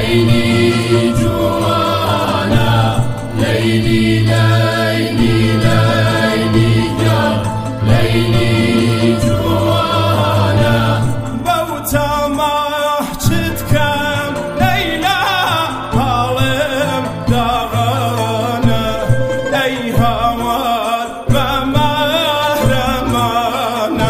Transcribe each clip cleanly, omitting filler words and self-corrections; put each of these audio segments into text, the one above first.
ليلي جوانا ليلي ليلي ليلي جار ليلي جوانا بوتا ما چتكم ليلى بالم داغانا اي هوار ومهرمانا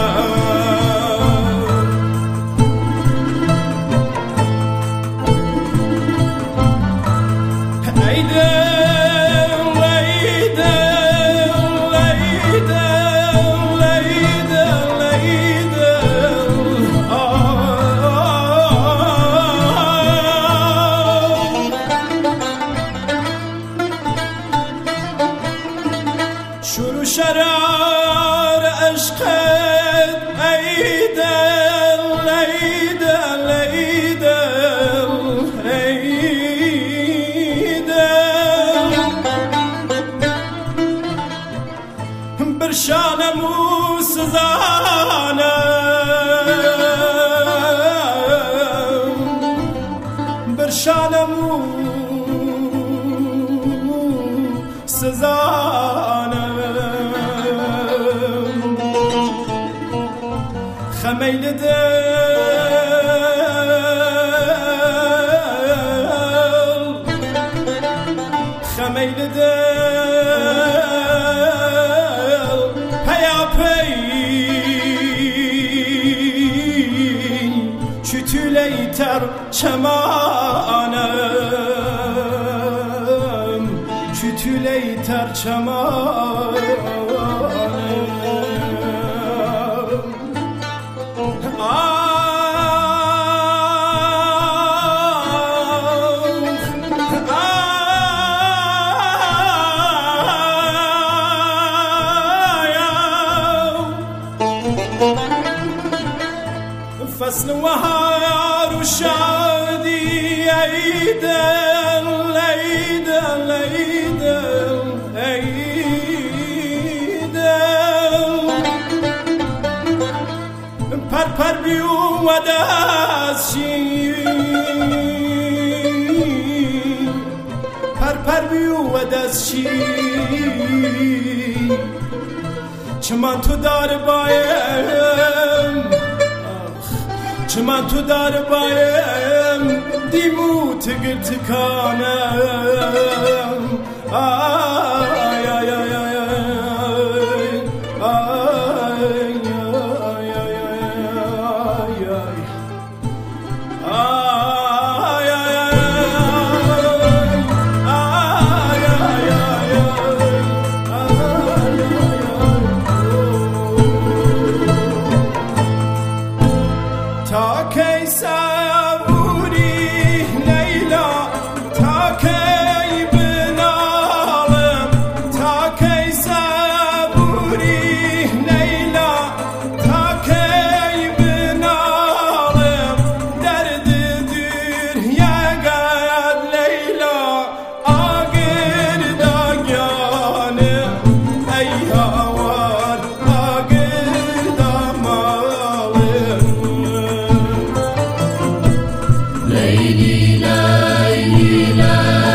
شروع شرار عشقت ای دل ای دل ای دل ای دل برشانم و سزانم برشانم و سزانم خمیل دل خمیل دل پیا پی شتولیتر çamanım şütüleyter çamanım فصل وهار وشادي عيدل عيدل عيدل عيدل پر پر بیو و دستشی پر پر بیو و دستشی چمان تو دار بایم چمان تو دار بایم دیمو تگر تکانم آی آی آی آی تا کی صبوری لیلا تا کی بنالم تا کی صبوری لیلا تا کی بنالم درد دور یگد لیلا آگر داگانم ای هوار آگر دامالم ليلي ليلي ليلي